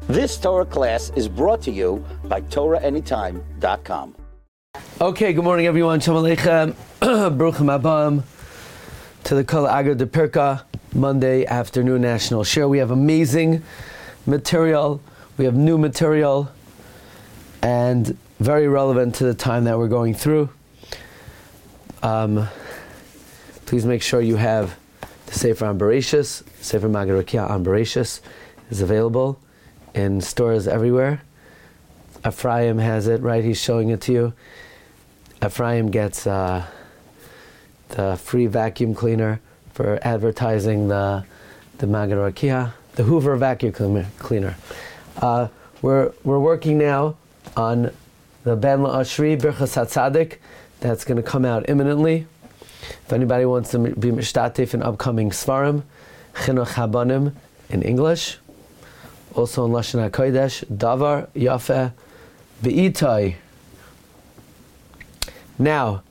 This Torah class is brought to you by TorahAnytime.com. Okay, good morning everyone. Shalom Aleichem. Bruchim Abam to the Kol Agad de Pirka Monday afternoon national share. We have amazing material. We have new material and very relevant to the time that we're going through. Please make sure you have the Sefer on Bereshis. Sefer Magid Rakia on Bereshis is available in stores everywhere. Ephraim has it, right? He's showing it to you. Ephraim gets the free vacuum cleaner for advertising the Magid Rakia, the Hoover vacuum cleaner. We're working now on the Ben La'ashri Birchas HaTzadik that's going to come out imminently. If anybody wants to be mishtatif in upcoming Svarim, Chinuch Habanim in English, also in Lashon HaKodesh, Davar Yafeh Be'itai. Now,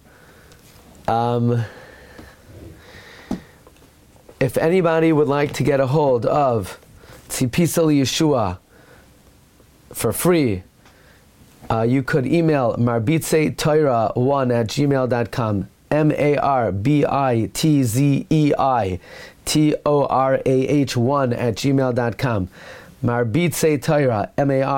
if anybody would like to get a hold of Tzipisa Yeshua for free, you could email marbitzetorah1@gmail.com, marbitzetorah1@gmail.com. Marbitzetorah,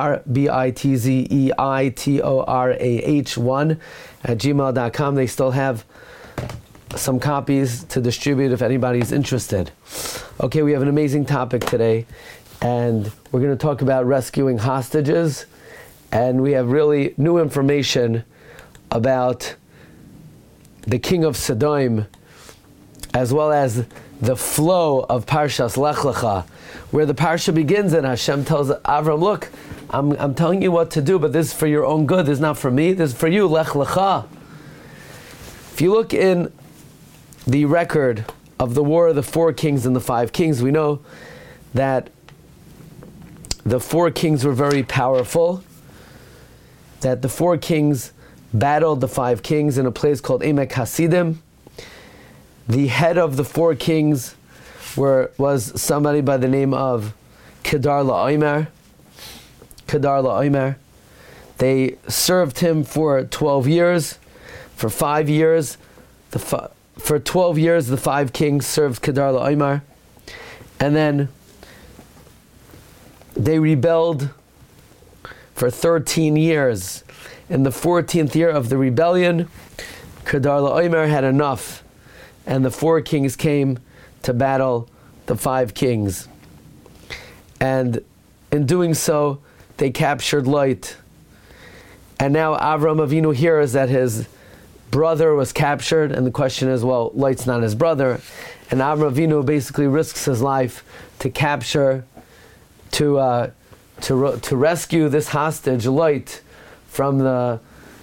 marbitzetorah1@gmail.com. They still have some copies to distribute if anybody's interested. Okay, we have an amazing topic today, and we're going to talk about rescuing hostages, and we have really new information about the king of Sodom, as well as the flow of Parshas Lech Lecha, where the parsha begins and Hashem tells Avram, look, I'm telling you what to do, but this is for your own good. This is not for me. This is for you, Lech Lecha. If you look in the record of the War of the Four Kings and the Five Kings, we know that the four kings were very powerful, that the four kings battled the five kings in a place called Emek Hasidim. The head of the four kings was somebody by the name of Kedar La'omer. Kedar La'omer. They served him for 12 years. For 5 years, for 12 years, the five kings served Kedar La'omer. And then they rebelled for 13 years. In the 14th year of the rebellion, Kedar La'omer had enough, and the four kings came to battle the five kings. And in doing so, they captured Lot. And now Avram Avinu hears that his brother was captured, and the question is, well, Lot's not his brother. And Avram Avinu basically risks his life to capture, to rescue this hostage, Lot, from the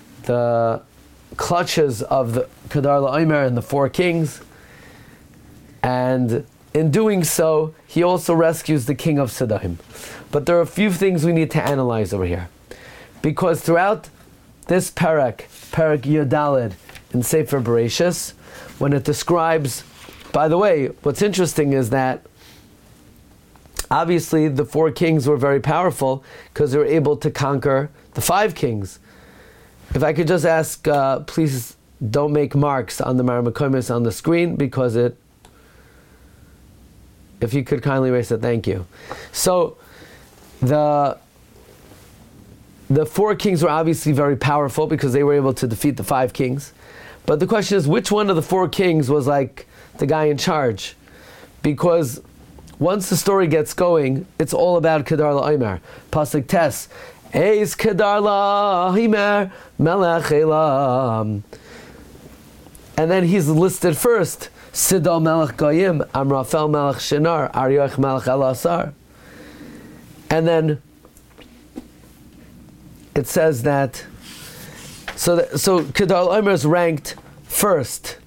clutches of the Kedar La'omer and the four kings. And in doing so, he also rescues the king of Sodom. But there are a few things we need to analyze over here. Because throughout this Parak Yodalid in Sefer Bereshis, when it describes, by the way, what's interesting is that obviously the four kings were very powerful because they were able to conquer the five kings. If I could just ask, please don't make marks on the Maramakomis on the screen, because if you could kindly erase it, thank you. So the four kings were obviously very powerful because they were able to defeat the five kings. But the question is, which one of the four kings was like the guy in charge? Because once the story gets going, it's all about Kedar La'omer. Pasuk Tes, Eis Kedar La'omer Melech Elam. And then he's listed first. Sidon Melech Goyim, Amrafel Melech Shinar, Arioch Melech Elasar. And then it says that, so Kedar La'omer is ranked first.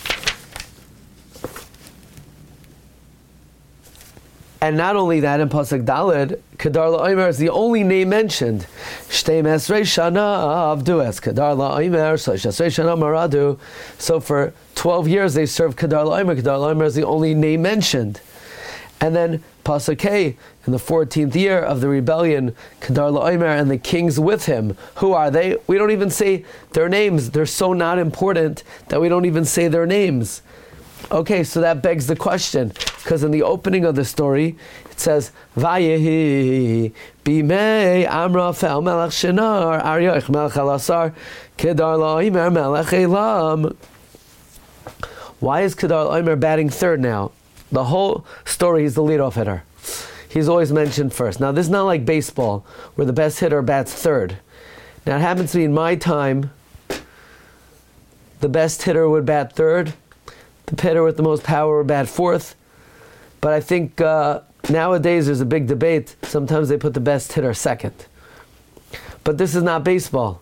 And not only that, in Pasuk Daled, Kedar La'omer is the only name mentioned. Shtei Mesrei Shana Avdu Es Kedar La'omer, Shlosh Shana Maradu. So for 12 years they served Kedar La'omer. Kedar La'omer is the only name mentioned. And then Pasuk Hey, in the 14th year of the rebellion, Kedar La'omer and the kings with him. Who are they? We don't even say their names. They're so not important that we don't even say their names. Okay, so that begs the question, because in the opening of the story, it says, Vayehi bimei Amraphel melech Shinar Arioch melech Elasar Kedar La'omer melech Elam. Why is Kedar La'omer batting third now? The whole story, he's the leadoff hitter. He's always mentioned first. Now, this is not like baseball, where the best hitter bats third. Now, it happens to be in my time, the best hitter would bat third, the hitter with the most power would bat fourth. But I think nowadays there's a big debate. Sometimes they put the best hitter second. But this is not baseball.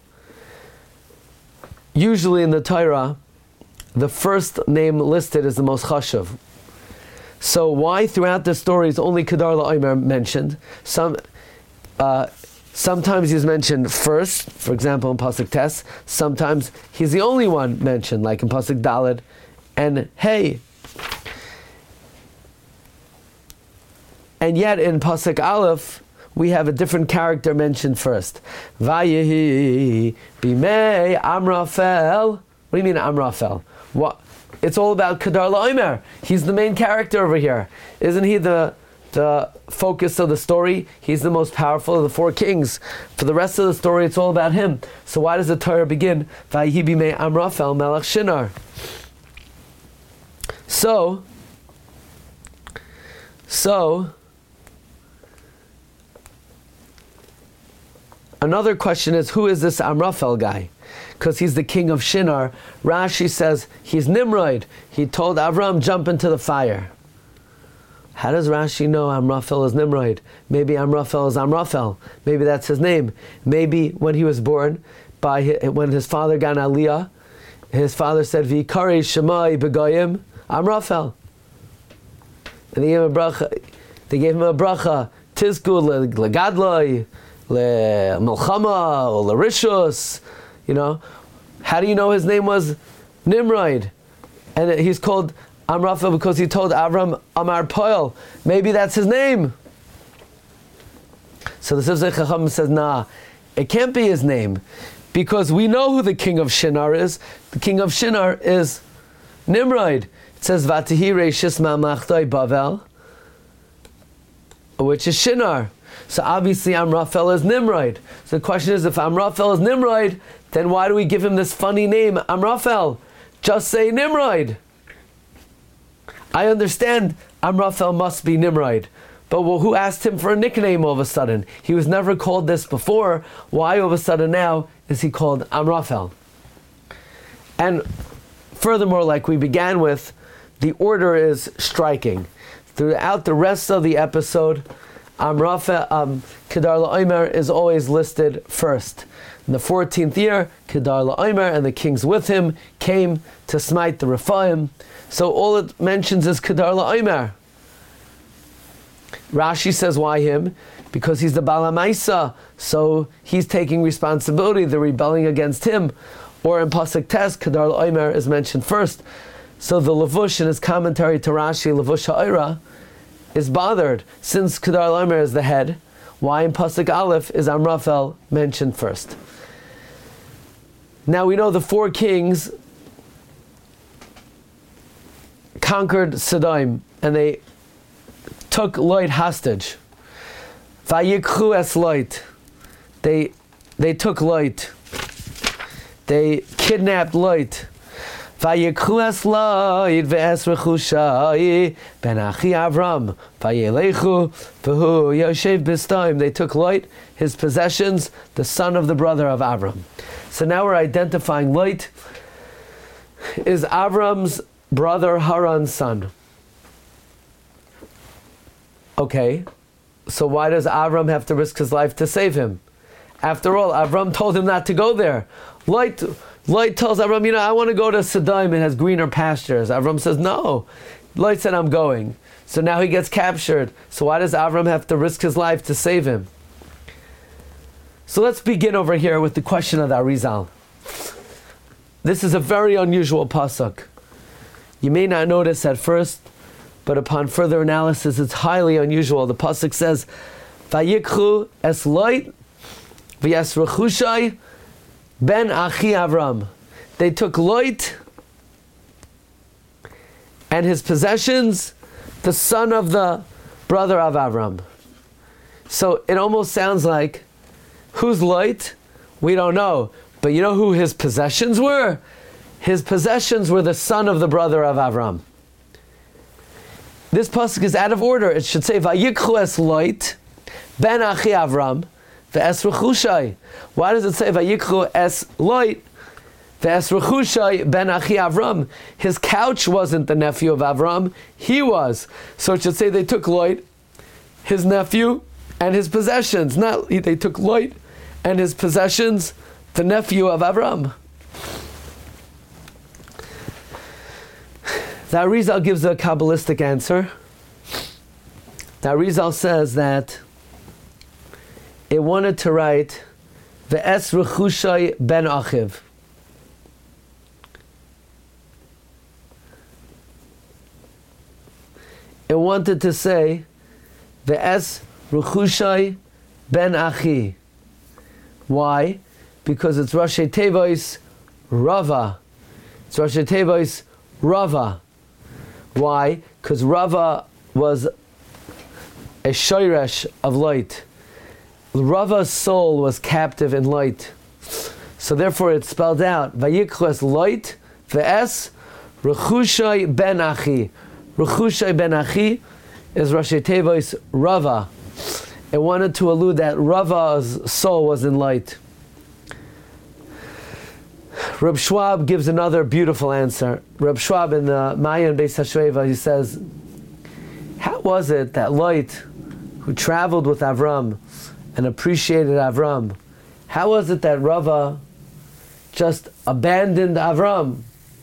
Usually in the Torah, the first name listed is the most chashuv. So why throughout the story is only Kedar La'omer mentioned? Sometimes he's mentioned first, for example in Pasuk Tes. Sometimes he's the only one mentioned, like in Pasuk Daled and Hey. And yet in Pasuk Aleph, we have a different character mentioned first. Vayehi bimei Amraphel. What do you mean Amraphel? What? It's all about Kedar La'omer. He's the main character over here. Isn't he the focus of the story? He's the most powerful of the four kings. For the rest of the story, it's all about him. So why does the Torah begin? Vayehi bimei Amraphel melech Shinar. So, another question is, who is this Amraphel guy? Because he's the king of Shinar. Rashi says he's Nimrod. He told Avram, jump into the fire. How does Rashi know Amraphel is Nimrod? Maybe Amraphel is Amraphel. Maybe that's his name. Maybe when he was born, when his father got Aliyah, his father said, V'yikarei Shemai b'goyim Amraphel. And they gave him a bracha. Tizku legadloi, le'melchama, or le'rishus. You know, how do you know his name was Nimrod? And he's called Amraphel because he told Avram Amar Poel. Maybe that's his name. So the Sifsei Chacham says, nah, it can't be his name, because we know who the king of Shinar is. The king of Shinar is Nimrod. It says Vatihi Reishis Ma'amachdoi Bavel, which is Shinar. So obviously Amraphel is Nimrod. So the question is, if Amraphel is Nimrod, then why do we give him this funny name, Amraphel? Just say Nimrod. I understand Amraphel must be Nimrod, but who asked him for a nickname all of a sudden? He was never called this before. Why all of a sudden now is he called Amraphel? And furthermore, like we began with, the order is striking. Throughout the rest of the episode, Kedar La'omer is always listed first. In the 14th year, Kedar La'omer and the kings with him came to smite the Rephaim. So all it mentions is Kedar La'omer. Rashi says, why him? Because he's the Bala Maisa, so he's taking responsibility, they're rebelling against him. Or in Pasuk Tes, Kedar La'omer is mentioned first. So the Levush in his commentary to Rashi, Levush Ha'ira, is bothered. Since Kedar La'omer is the head, why in Pasuk Aleph is Amraphel mentioned first? Now we know the four kings conquered Sodom and they took Lot hostage. Vayikchu es Lot. They took Lot. They kidnapped Lot. Vayikchu es Lot ve'es rechushai ben achi Avram vayelechu v'hu yoshev b'stam. They took Lot, his possessions, the son of the brother of Avram. So now we're identifying Lot is Avram's brother Haran's son. Okay, so why does Avram have to risk his life to save him? After all, Avram told him not to go there. Lot tells Avram, I want to go to Sodom, it has greener pastures. Avram says, no. Lot said, I'm going. So now he gets captured. So why does Avram have to risk his life to save him? So let's begin over here with the question of the Arizal. This is a very unusual pasuk. You may not notice at first, but upon further analysis, it's highly unusual. The pasuk says, "Vayikchu es Lot v'yasrechushai ben Achi Avram." They took Lot and his possessions, the son of the brother of Avram. So it almost sounds like, who's Lot? We don't know. But you know who his possessions were? His possessions were the son of the brother of Avram. This pasuk is out of order. It should say, Vayikchu es Lot ben Achi Avram v'esrechushai. Why does it say Vayikchu es Lot v'esrechushai ben Achi Avram? His couch wasn't the nephew of Avram. He was. So it should say they took Lot, his nephew, and his possessions. Not they took Lot and his possessions, the nephew of Avram. The Arizal gives a Kabbalistic answer. The Arizal says that it wanted to write Ve'es Rechushai ben Achiv. It wanted to say Ve'es Rechushai ben Achi. Why? Because it's Rashi Tevois Rava. It's Rashi Tevois Rava. Why? Because Rava was a shoyresh of Lot. Rava's soul was captive in Lot. So therefore it's spelled out, Vayikchu es Lot ve'es Rechushai ben Achi. Rechushai ben Achi is Rashi Tevois Rava. It wanted to allude that Rava's soul was in Lot. Reb Schwab gives another beautiful answer. Reb Schwab in the Mayan Beis HaShoeva, he says, how was it that Lot, who traveled with Avram and appreciated Avram, how was it that Rava just abandoned Avram?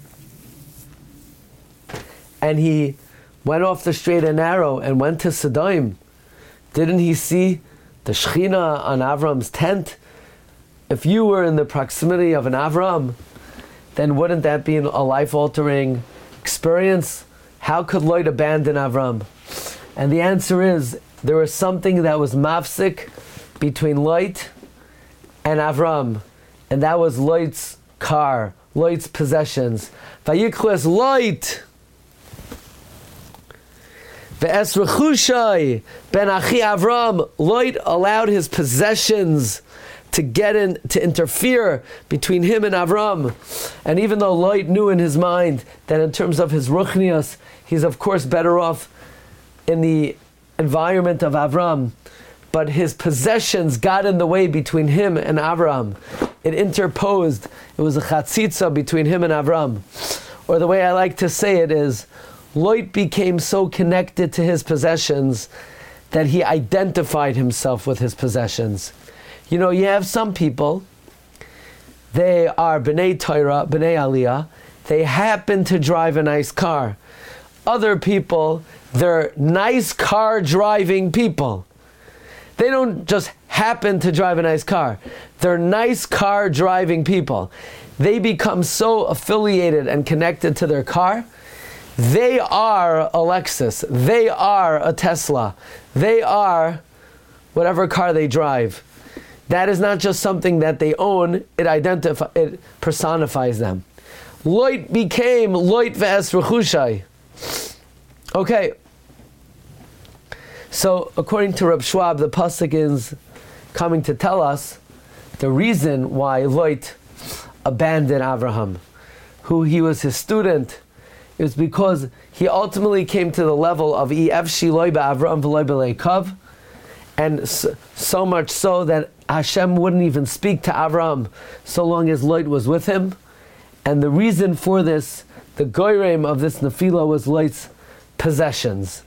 And he went off the straight and narrow and went to Sodom. Didn't he see the Shechina on Avram's tent? If you were in the proximity of an Avram, then wouldn't that be a life-altering experience? How could Lot abandon Avram? And the answer is, there was something that was mafsik between Lot and Avram, and that was Lot's car, Lot's possessions. Vayikchu es Lot ve'es Rechushai ben Achi Avram. Lot allowed his possessions to get in, to interfere between him and Avram. And even though Lot knew in his mind that in terms of his ruchnius, he's of course better off in the environment of Avram, but his possessions got in the way between him and Avram. It interposed. It was a chatzitza between him and Avram. Or the way I like to say it is, Lot became so connected to his possessions that he identified himself with his possessions. You know, you have some people, they are B'nai Torah, B'nai Aliyah, they happen to drive a nice car. Other people, they're nice car driving people. They don't just happen to drive a nice car. They're nice car driving people. They become so affiliated and connected to their car. They are a Lexus. They are a Tesla. They are whatever car they drive. That is not just something that they own, it personifies them. Lot became Lot ve'es Rechushai. Okay. So, according to Reb Schwab, the pasuk is coming to tell us the reason why Lot abandoned Avraham, who he was his student. It was because he ultimately came to the level of Efshi loy ba'Avraham v'loy b'leikav, and so much so that Hashem wouldn't even speak to Avram so long as Lot was with him. And the reason for this, the goyrem of this nefila, was Lot's possessions.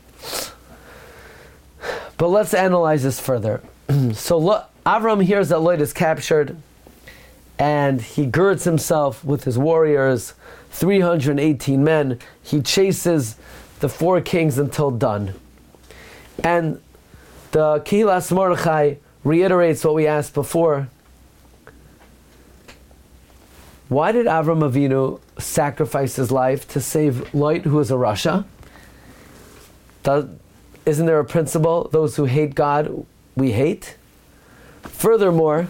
But let's analyze this further. So Avram hears that Lot is captured, and he girds himself with his warriors, 318 men. He chases the 4 kings until done. And the Kehilas Mordechai reiterates what we asked before. Why did Avram Avinu sacrifice his life to save Lot, who was a Rasha? Isn't there a principle? Those who hate God, we hate. Furthermore,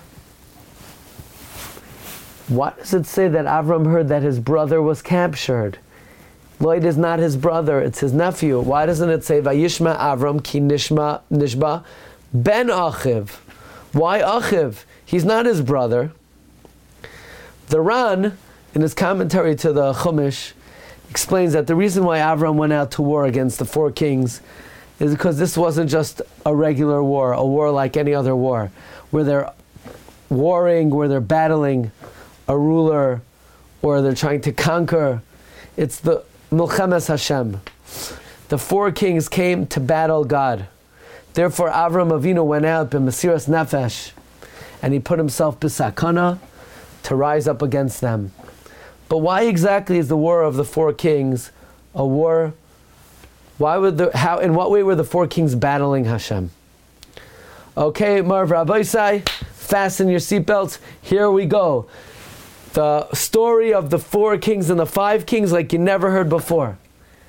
why does it say that Avram heard that his brother was captured? Lot is not his brother, it's his nephew. Why doesn't it say, Vayishma Avram ki nishba ben Achiv? Why Achiv? He's not his brother. The Ran, in his commentary to the Chumash, explains that the reason why Avram went out to war against the four kings is because this wasn't just a regular war, a war like any other war, where they're warring, where they're battling a ruler, or they're trying to conquer. It's the Milchemes Hashem. The four kings came to battle God. Therefore Avram Avinu went out b'mesiras nefesh, and he put himself b'sakana to rise up against them. But why exactly is the war of the four kings a war? In what way were the four kings battling Hashem? Okay, Marv Rabbeisai, fasten your seatbelts. Here we go. The story of the four kings and the five kings like you never heard before.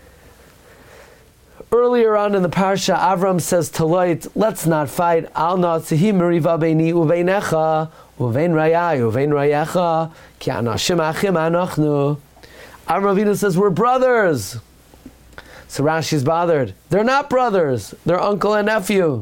Earlier on in the parsha, Avram says to Lot, let's not fight. Al na'tzehi meriva beini uveinecha uvein rayai uvein rayecha ki anashim achim anachnu. Avram Avinu says, we're brothers. So Rashi's bothered. They're not brothers. They're uncle and nephew.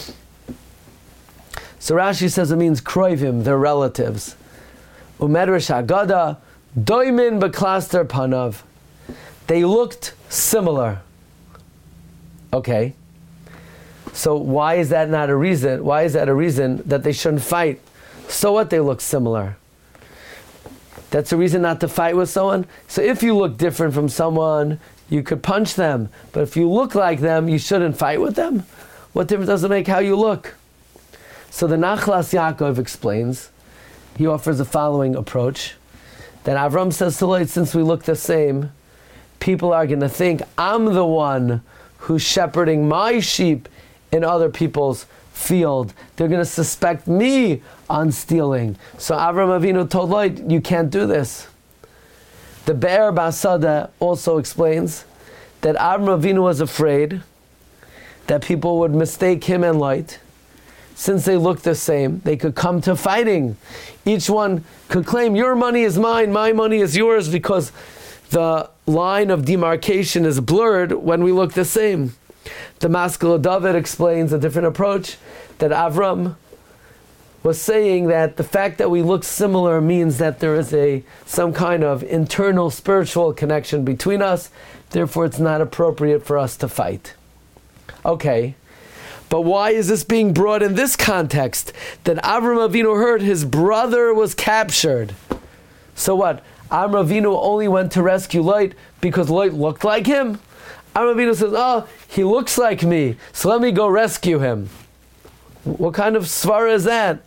So Rashi says it means kroivim. They're relatives. Umedrash Haggadah, doimin b'klaster panav. They looked similar. Okay. So why is that not a reason? Why is that a reason that they shouldn't fight? So what? They look similar. That's a reason not to fight with someone. So if you look different from someone, you could punch them. But if you look like them, you shouldn't fight with them? What difference does it make how you look? So the Nachlas Yaakov explains, he offers the following approach, that Avram says to Lot, since we look the same, people are going to think I'm the one who's shepherding my sheep in other people's field. They're going to suspect me on stealing. So Avram Avinu told Lot, you can't do this. The Be'er Basada also explains that Avram Avinu was afraid that people would mistake him and Lot. Since they look the same, they could come to fighting. Each one could claim, your money is mine, my money is yours, because the line of demarcation is blurred when we look the same. The Maskil David explains a different approach, that Avram was saying that the fact that we look similar means that there is some kind of internal spiritual connection between us, therefore it's not appropriate for us to fight. Okay. But why is this being brought in this context? That Avram Avinu heard his brother was captured. So what? Avram Avinu only went to rescue Lot because Lot looked like him? Avram Avinu says, oh, he looks like me, so let me go rescue him. What kind of svara is that?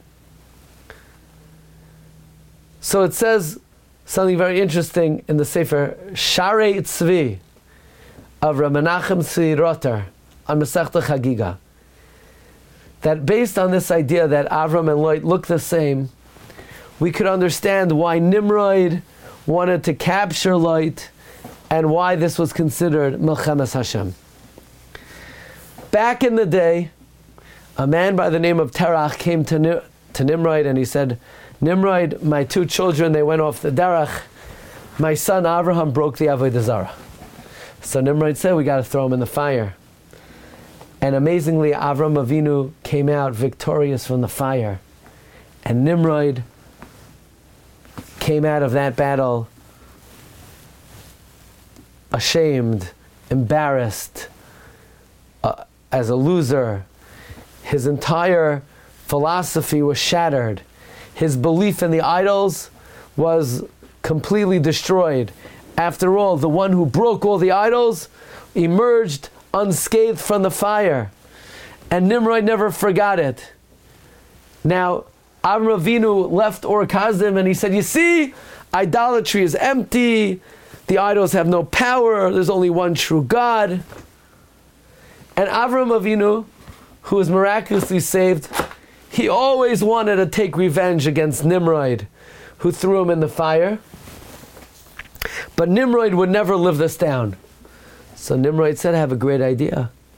So it says something very interesting in the Sefer Sharei Tzvi of Rav Menachem Tzvi Rotter on Masechta Chagiga, that based on this idea that Avram and Lot look the same, we could understand why Nimrod wanted to capture Lot and why this was considered Milchemes Hashem. Back in the day, a man by the name of Terach came to Nimrod and he said, Nimrod, my two children, they went off the derech. My son Avraham broke the Avodah Zarah. So Nimrod said, we got to throw him in the fire. And amazingly, Avram Avinu came out victorious from the fire. And Nimrod came out of that battle ashamed, embarrassed, as a loser. His entire philosophy was shattered. His belief in the idols was completely destroyed. After all, the one who broke all the idols emerged unscathed from the fire. And Nimrod never forgot it. Now, Avram Avinu left Ur Kasdim and he said, you see, idolatry is empty, the idols have no power, there's only one true God. And Avram Avinu, who was miraculously saved, he always wanted to take revenge against Nimrod, who threw him in the fire. But Nimrod would never live this down. So Nimrod said, I have a great idea.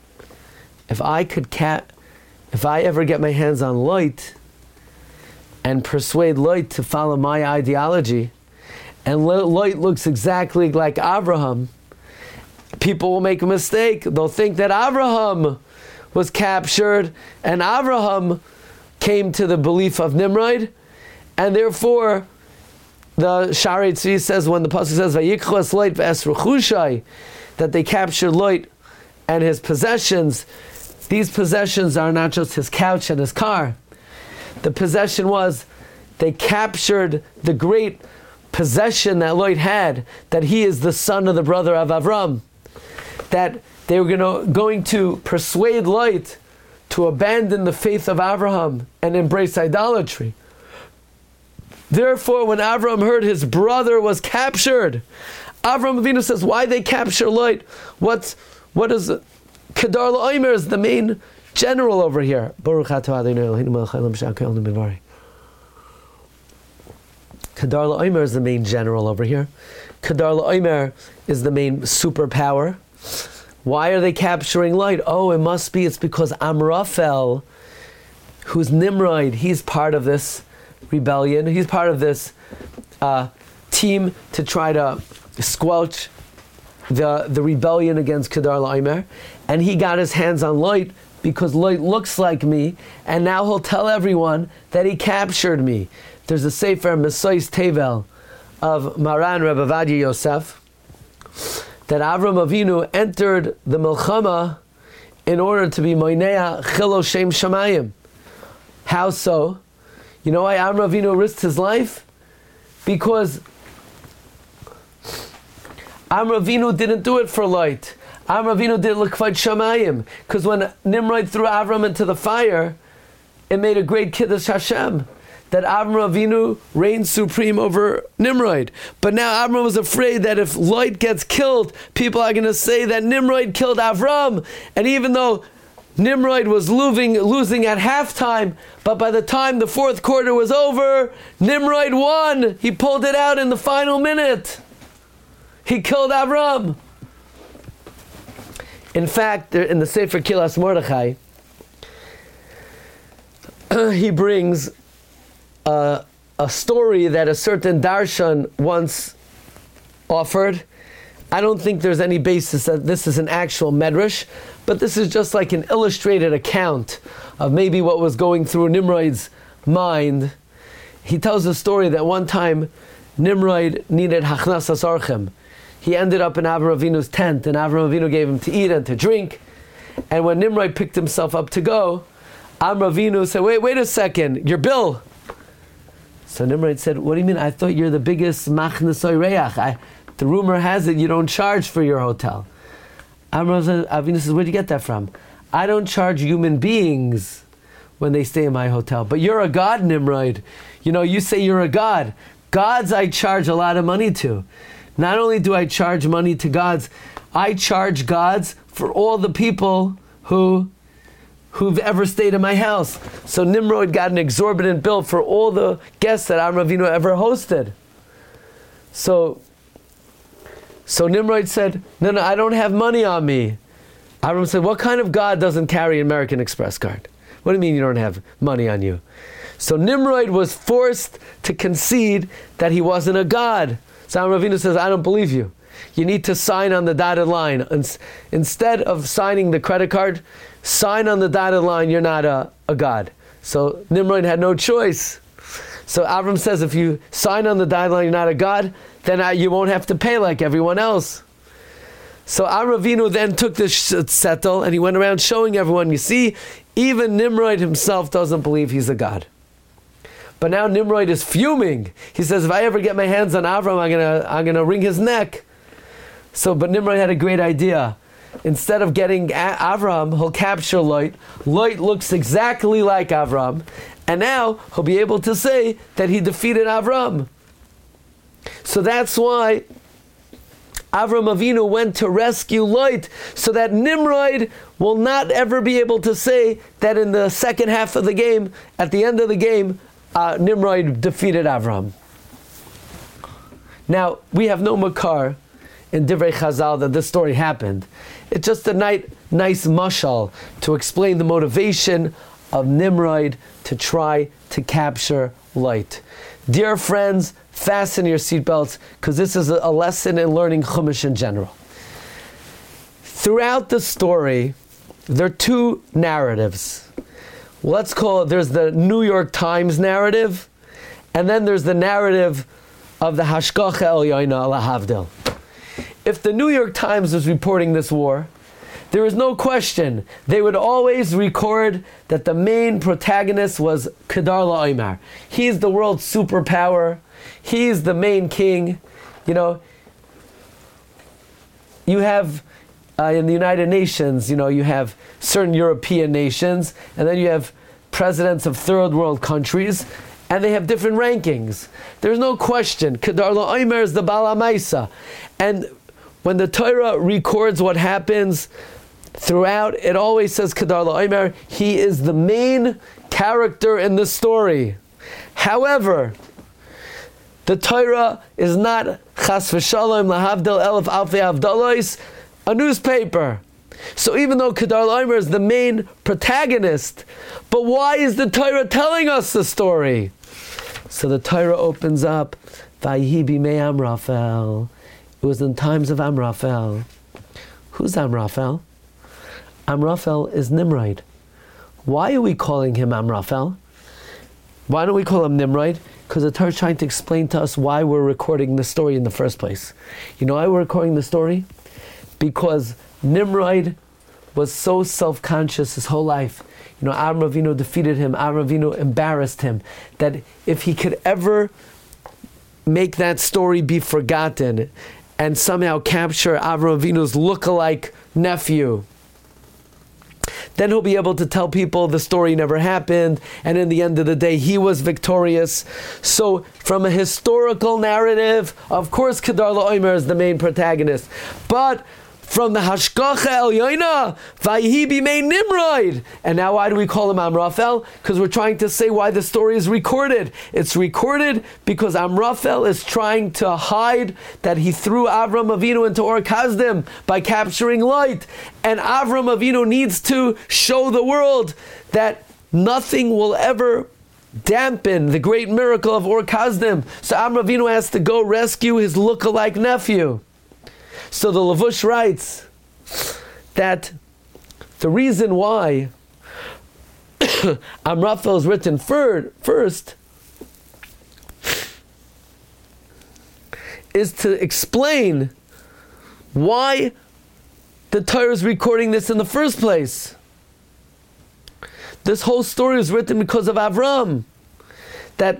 if I ever get my hands on Lot and persuade Lot to follow my ideology, and Lot looks exactly like Abraham, people will make a mistake. They'll think that Abraham was captured and Abraham came to the belief of Nimrod, and therefore the Sha'arei Tzvi says, when the pasuk says Vayikchas Lot v'es rechushai, that they captured Lot and his possessions. These possessions are not just his couch and his car. The possession was, they captured the great possession that Lot had, that he is the son of the brother of Avram. That they were going to persuade Lot to abandon the faith of Abraham and embrace idolatry. Therefore, when Avram heard his brother was captured, Avram Avinu says, why they capture Lot? What is it? Kedar La'omer is the main general over here. Baruch atah Adonai Eloheinu melech haolam she'akol onu b'dvarai. Kedar La'omer is the main general over here. Kedar La'omer is the main superpower. Why are they capturing Lot? Oh, it's because Amraphel, who's Nimrod, he's part of this rebellion. He's part of this team to try to squelch the rebellion against Kedar La'omer. And he got his hands on Lot because Lot looks like me, and now he'll tell everyone that he captured me. There's a Sefer Mesois Tevel of Maran Rebbe Ovadia Yosef, that Avram Avinu entered the Milchama in order to be Moinea Chilo Shem Shamayim. How so? You know why Avram Avinu risked his life? Because Avram Avinu didn't do it for Lot. Avram Avinu did L'kvod Shamayim. Because when Nimrod threw Avram into the fire, it made a great Kiddush Hashem, that Avram Avinu reigned supreme over Nimrod. But now Avram was afraid that if Lot gets killed, people are going to say that Nimrod killed Avram. And even though Nimrod was losing at halftime, but by the time the fourth quarter was over, Nimrod won. He pulled it out in the final minute. He killed Avram. In fact, in the Sefer Kilas Mordechai, he brings a story that a certain darshan once offered. I don't think there's any basis that this is an actual medrash, but this is just like an illustrated account of maybe what was going through Nimrod's mind. He tells a story that one time Nimrod needed hachnasas orchem. He ended up in Avram Avinu's tent, and Avram Avinu gave him to eat and to drink. And when Nimrod picked himself up to go, Avram Avinu said, wait a second, your bill. So Nimrod said, what do you mean? I thought you're the biggest machnesoi reach. The rumor has it you don't charge for your hotel. Avram Avinu says, where'd you get that from? I don't charge human beings when they stay in my hotel. But you're a god, Nimrod. You say you're a god. Gods I charge a lot of money to. Not only do I charge money to gods, I charge gods for all the people who've ever stayed in my house. So Nimrod got an exorbitant bill for all the guests that Avram Avinu ever hosted. So Nimrod said, no, I don't have money on me. Avram said, what kind of God doesn't carry an American Express card? What do you mean you don't have money on you? So Nimrod was forced to concede that he wasn't a god. So Avram Avinu says, I don't believe you. You need to sign on the dotted line. Instead of signing the credit card, sign on the dotted line, you're not a god. So Nimrod had no choice. So Avram says, if you sign on the dotted line, you're not a god, then you won't have to pay like everyone else. So Avram Avinu then took this settle and he went around showing everyone, you see, even Nimrod himself doesn't believe he's a god. But now Nimrod is fuming. He says, if I ever get my hands on Avram, I'm gonna wring his neck. But Nimrod had a great idea. Instead of getting Avram, he'll capture Lot. Lot looks exactly like Avram. And now he'll be able to say that he defeated Avram. So that's why Avram Avinu went to rescue Lot, so that Nimrod will not ever be able to say that in the second half of the game, at the end of the game, Nimrod defeated Avram. Now, we have no makar in Divrei Chazal that this story happened. It's just the night nice mashal to explain the motivation of Nimrod to try to capture light. Dear friends, fasten your seatbelts, because this is a lesson in learning Chumash in general. Throughout the story, there are two narratives. Let's call it, there's the New York Times narrative, and then there's the narrative of the Hashgacha Elyoina Lahavdil. If the New York Times was reporting this war, there is no question they would always record that the main protagonist was Kedar La'omer. He's the world's superpower. He's the main king. You know, you have in the United Nations, you know, you have certain European nations, and then you have presidents of third world countries, and they have different rankings. There's no question. Kedar La'omer is the Bala Maisa. And when the Torah records what happens throughout, it always says Kedar La'omer. He is the main character in the story. However, the Torah is not Chas v'Shalom Lahavdil Elef Alfei Avdalois, a newspaper. So even though Kedar La'omer is the main protagonist, but why is the Torah telling us the story? So the Torah opens up, Vayihi bimei Amraphel. It was in times of Amraphel. Who's Amraphel? Amraphel is Nimrod. Why are we calling him Amraphel? Why don't we call him Nimrod? Because the Torah is trying to explain to us why we're recording the story in the first place. You know why we're recording the story? Because Nimrod was so self-conscious his whole life. You know, Avram Avinu defeated him, Avram Avinu embarrassed him, that if he could ever make that story be forgotten and somehow capture Avram Avinu's look-alike nephew, then he'll be able to tell people the story never happened, and in the end of the day, he was victorious. So, from a historical narrative, of course, Kedar La'omer is the main protagonist. But from the Hashgacha Elyoina, Vayihi bimei Nimrod. And now why do we call him Amraphel? Because we're trying to say why the story is recorded. It's recorded because Amraphel is trying to hide that he threw Avram Avinu into Ur Kasdim by capturing light. And Avram Avinu needs to show the world that nothing will ever dampen the great miracle of Ur Kasdim. So Avram Avinu has to go rescue his look-alike nephew. So the Lavush writes that the reason why Amraphel is written first is to explain why the Torah is recording this in the first place. This whole story is written because of Avram. That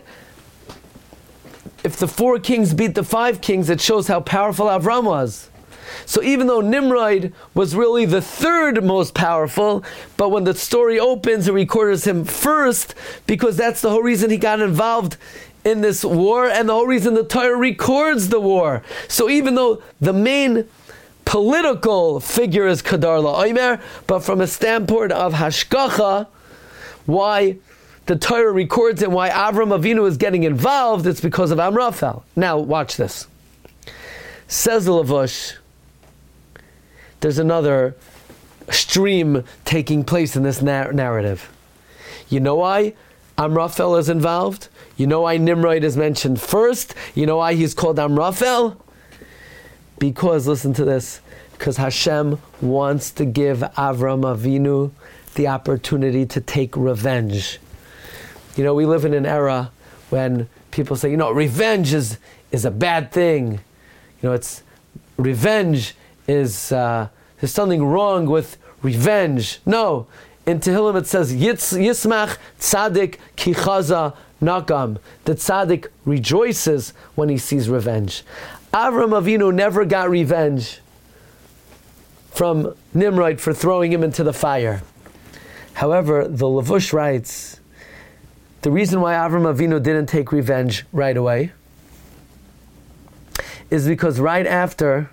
if the 4 kings beat the 5 kings, it shows how powerful Avram was. So even though Nimrod was really the 3rd most powerful, but when the story opens, it records him first, because that's the whole reason he got involved in this war, and the whole reason the Torah records the war. So even though the main political figure is Kedar La'omer, but from a standpoint of Hashgacha, why the Torah records and why Avram Avinu is getting involved, it's because of Amraphel. Now, watch this. Says the Lavush, there's another stream taking place in this narrative. You know why Amraphel is involved? You know why Nimrod is mentioned first? You know why he's called Amraphel? Because, listen to this, because Hashem wants to give Avram Avinu the opportunity to take revenge. You know, we live in an era when people say, you know, revenge is a bad thing. You know, it's revenge is there's something wrong with revenge. No, in Tehillim it says Yismach Tzadik Kichaza Nakam. The Tzadik rejoices when he sees revenge. Avram Avinu never got revenge from Nimrod for throwing him into the fire. However, the Lavush writes, the reason why Avram Avinu didn't take revenge right away is because right after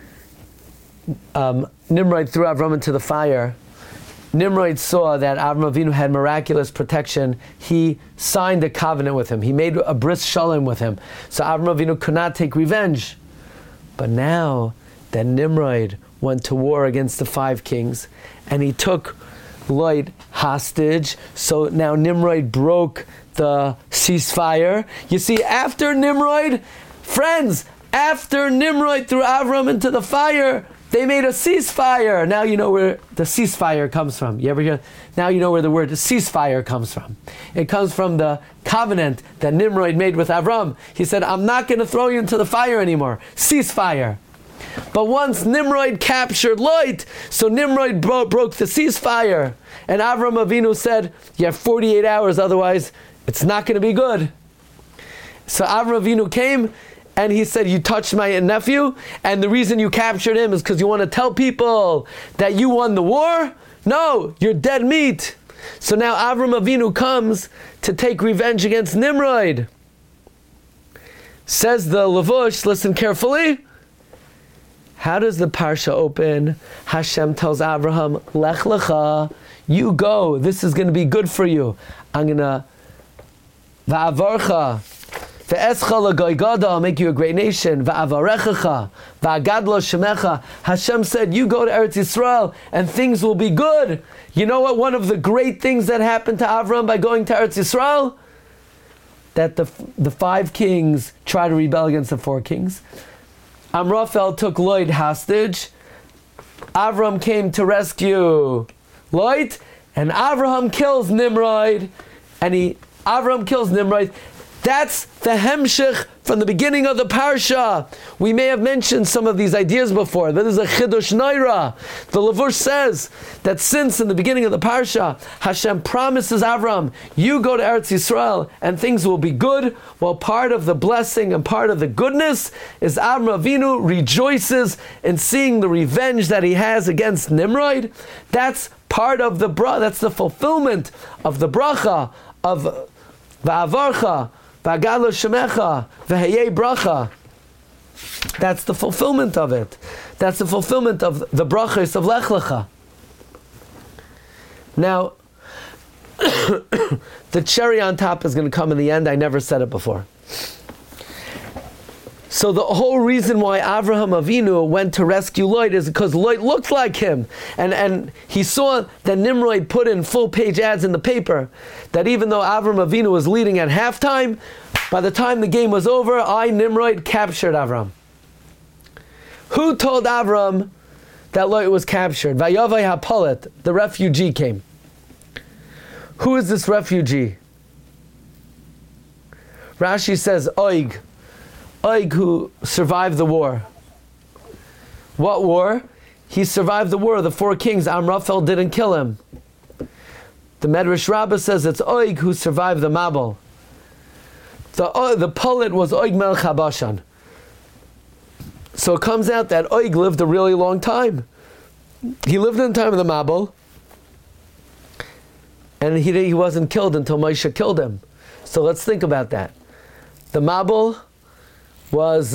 Nimrod threw Avram into the fire, Nimrod saw that Avram Avinu had miraculous protection. He signed a covenant with him. He made a bris shalom with him. So Avram Avinu could not take revenge. But now that Nimrod went to war against the 5 kings, and he took Lot hostage. So now Nimrod broke the ceasefire. You see, after Nimrod, friends, after Nimrod threw Avram into the fire, they made a ceasefire. Now you know where the ceasefire comes from. You ever hear? Now you know where the word ceasefire comes from. It comes from the covenant that Nimrod made with Avram. He said, I'm not going to throw you into the fire anymore. Ceasefire. But once Nimrod captured Lot, so Nimrod broke the ceasefire. And Avram Avinu said, you have 48 hours, otherwise it's not going to be good. So Avram Avinu came and he said, you touched my nephew, and the reason you captured him is because you want to tell people that you won the war? No, you're dead meat. So now Avram Avinu comes to take revenge against Nimrod. Says the Levush, listen carefully. How does the parsha open? Hashem tells Abraham, Lech lecha, you go, this is going to be good for you. I'm going to, Va'avarcha, Ve'escha l'goygada, I'll make you a great nation. Va'avarechecha, Va'agadlo shemecha. Hashem said, you go to Eretz Yisrael and things will be good. You know what? One of the great things that happened to Avram by going to Eretz Yisrael? That the 5 kings tried to rebel against the 4 kings. Amraphel took Lot hostage. Avram came to rescue Lot, and Avraham kills Nimrod. Avram kills Nimrod. That's the hemshich from the beginning of the parsha. We may have mentioned some of these ideas before. That is a chidush naira. The Levush says that since in the beginning of the parsha, Hashem promises Avram, you go to Eretz Yisrael and things will be good. Well, part of the blessing and part of the goodness is Avram Avinu rejoices in seeing the revenge that he has against Nimrod. That's part of the that's the fulfillment of the bracha of Va'avarcha, Va'agadlo shemecha, V'heyei bracha. That's the fulfillment of it. That's the fulfillment of the brachas of Lech Lecha. Now, the cherry on top is going to come in the end. I never said it before. So the whole reason why Avraham Avinu went to rescue Lot is because Lot looked like him. And he saw that Nimrod put in full-page ads in the paper that even though Avraham Avinu was leading at halftime, by the time the game was over, Nimrod, captured Avram. Who told Avram that Lot was captured? Vayavai HaPalet, the refugee came. Who is this refugee? Rashi says, Og, who survived the war. What war? He survived the war of the 4 kings. Amraphel didn't kill him. The Medrash Rabbah says it's Og who survived the Mabul. The Palit was Og Melech HaBashan. So it comes out that Og lived a really long time. He lived in the time of the Mabul, and he wasn't killed until Moshe killed him. So let's think about that. The Mabul was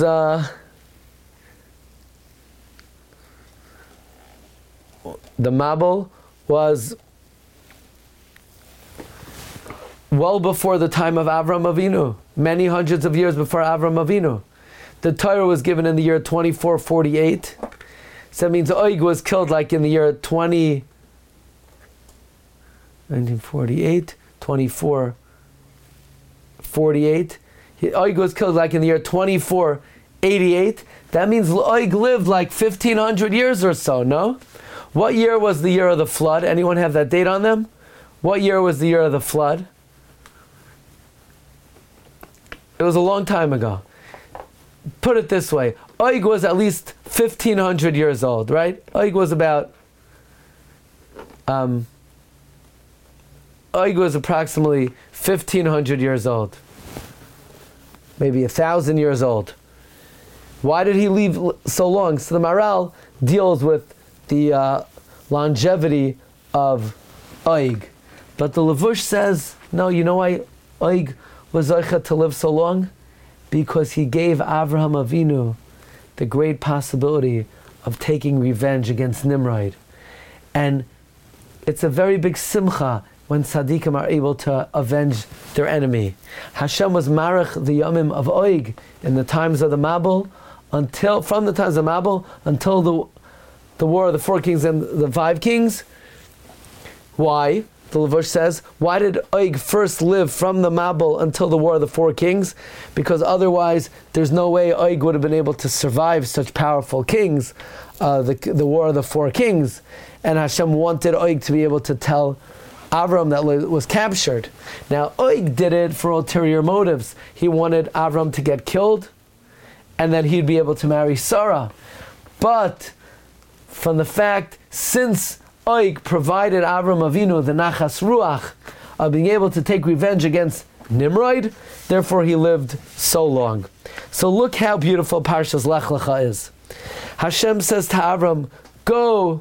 well before the time of Avram Avinu, many hundreds of years before Avram Avinu. The Torah was given in the year 2448. So that means Og was killed like in the year 1948, 2448. Og was killed like in the year 2488. That means Og lived like 1500 years or so, no? What year was the year of the flood? Anyone have that date on them? What year was the year of the flood? It was a long time ago. Put it this way. Og was at least 1500 years old, right? Og was about... Og was approximately 1500 years old. Maybe 1,000 years old. Why did he leave so long? So the Maharal deals with the longevity of Og. But the Levush says, no, you know why Og was Zocheh to live so long? Because he gave Avraham Avinu the great possibility of taking revenge against Nimrod. And it's a very big simcha when tzaddikim are able to avenge their enemy. Hashem was marach the yomim of Og in the times of the Mabul, from the times of Mabul until the War of the Four Kings and the Five Kings. Why? The Levush says, why did Og first live from the Mabul until the War of the Four Kings? Because otherwise, there's no way Og would have been able to survive such powerful kings, the War of the Four Kings. And Hashem wanted Og to be able to tell Avram that was captured. Now, Og did it for ulterior motives. He wanted Avram to get killed, and then he'd be able to marry Sarah. But from the fact, since Og provided Avram Avinu the nachas ruach of being able to take revenge against Nimrod, therefore he lived so long. So look how beautiful Parshas Lech Lecha is. Hashem says to Avram, go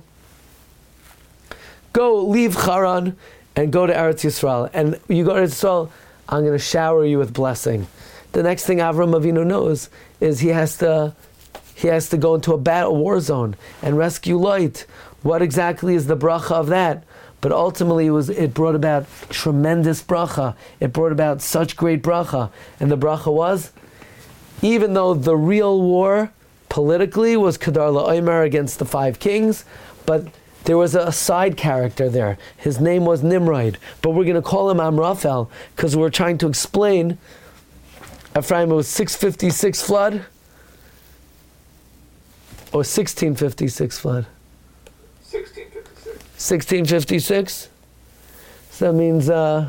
leave Haran and go to Eretz Yisrael. And you go to Eretz Yisrael, I'm going to shower you with blessing. The next thing Avram Avinu knows is he has to go into a war zone and rescue Lot. What exactly is the bracha of that? But ultimately it brought about tremendous bracha. It brought about such great bracha. And the bracha was, even though the real war politically was Kedar La'omer against the five kings, but there was a side character there. His name was Nimrod. But we're going to call him Amraphel because we're trying to explain, Ephraim, it was 656 flood? Or 1656 flood? 1656. So that means,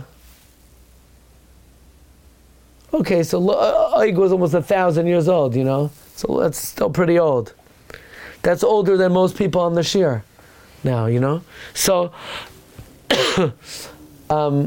okay, so Og was almost 1,000 years old, So that's still pretty old. That's older than most people on the Shir now, So, Og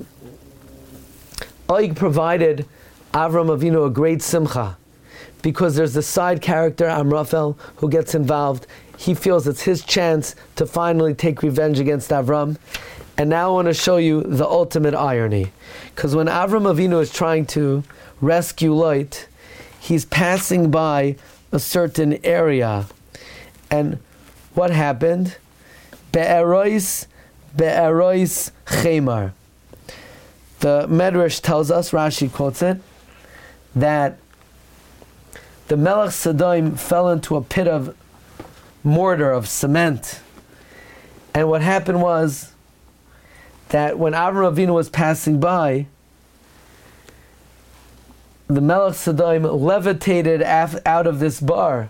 provided Avram Avinu a great simcha, because there's the side character, Amraphel, who gets involved. He feels it's his chance to finally take revenge against Avram. And now I want to show you the ultimate irony. Because when Avram Avinu is trying to rescue Lot, he's passing by a certain area. And what happened? Be'erois chemar. The Medrash tells us, Rashi quotes it, that the Melech Sodom fell into a pit of mortar, of cement. And what happened was that when Avram Avinu was passing by, the Melech Sodom levitated out of this bar.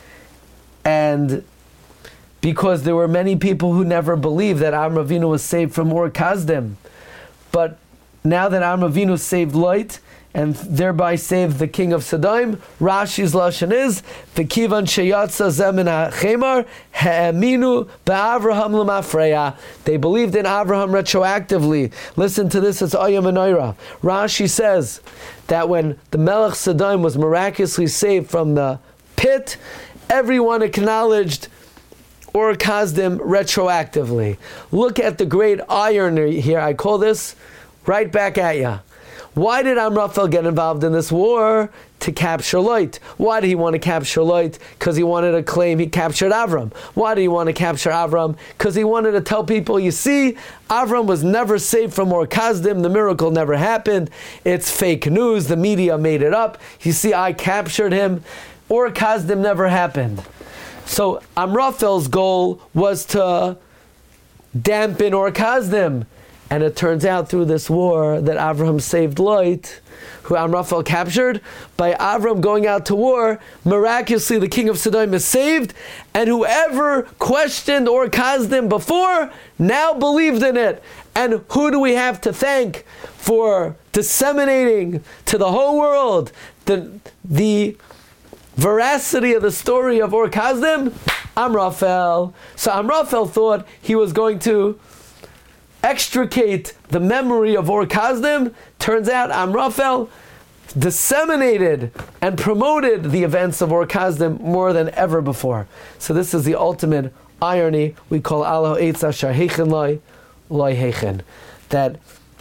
And because there were many people who never believed that Avram Avinu was saved from Ur Kasdim, but now that Avram Avinu saved Lot, and thereby saved the king of Sodom, Rashi's lashon is v'kivan sheyatza zemin ha'chemar ha'aminu ba'Avraham l'mafreya. They believed in Avraham retroactively. Listen to this; it's Ayah Menorah. Rashi says that when the Melech Sodom was miraculously saved from the pit, everyone acknowledged Ur Kasdim retroactively. Look at the great irony here. I call this right back at ya. Why did Amraphel get involved in this war? To capture Lot. Why did he want to capture Lot? Because he wanted to claim he captured Avram. Why did he want to capture Avram? Because he wanted to tell people, you see, Avram was never saved from Ur Kasdim. The miracle never happened. It's fake news. The media made it up. You see, I captured him. Ur Kasdim never happened. So Amraphel's goal was to dampen Ur Kasdim. And it turns out through this war that Avraham saved Lot, who Amraphel captured. By Avram going out to war, miraculously the king of Sodom is saved, and whoever questioned Ur Kasdim before, now believed in it. And who do we have to thank for disseminating to the whole world the veracity of the story of Ur Kasdim? Amraphel. So Amraphel thought he was going to extricate the memory of Ur Kasdim. Turns out Amraphel disseminated and promoted the events of Ur Kasdim more than ever before. So this is the ultimate irony. We call Allah Eitz Asher Heichen Loi Heichen. That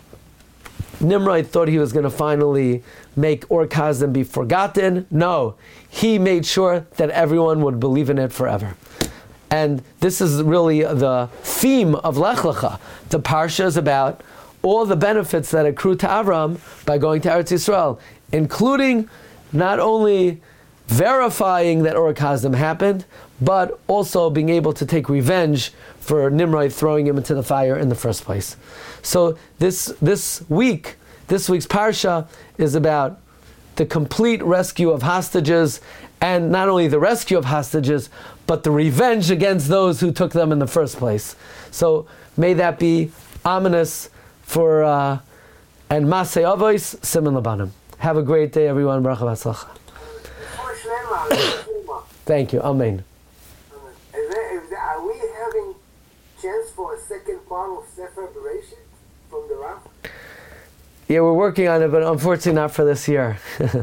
Nimrod thought he was going to finally make Ur Kasdim be forgotten. No, he made sure that everyone would believe in it forever. And this is really the theme of Lech Lecha. The parsha is about all the benefits that accrue to Avram by going to Eretz Yisrael, including not only verifying that Ur Kasdim happened, but also being able to take revenge for Nimrod throwing him into the fire in the first place. So this week's parsha is about the complete rescue of hostages, and not only the rescue of hostages, but the revenge against those who took them in the first place. So may that be ominous for and Masei Avos Siman Labanim. Have a great day, everyone. Baruch v'atzlacha. Thank you. Amen. Are we having chance for a second part of Sefer Bereshit from the Rav? Yeah, we're working on it, but unfortunately not for this year.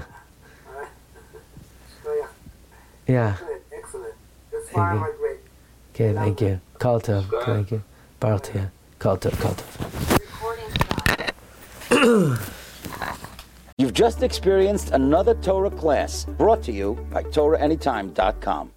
Yeah. Excellent. That's far my great. Okay, thank you. Kol tov. Thank you. Baruch Tiyah. Kol tov. Kol tov. You've just experienced another Torah class brought to you by TorahAnytime.com.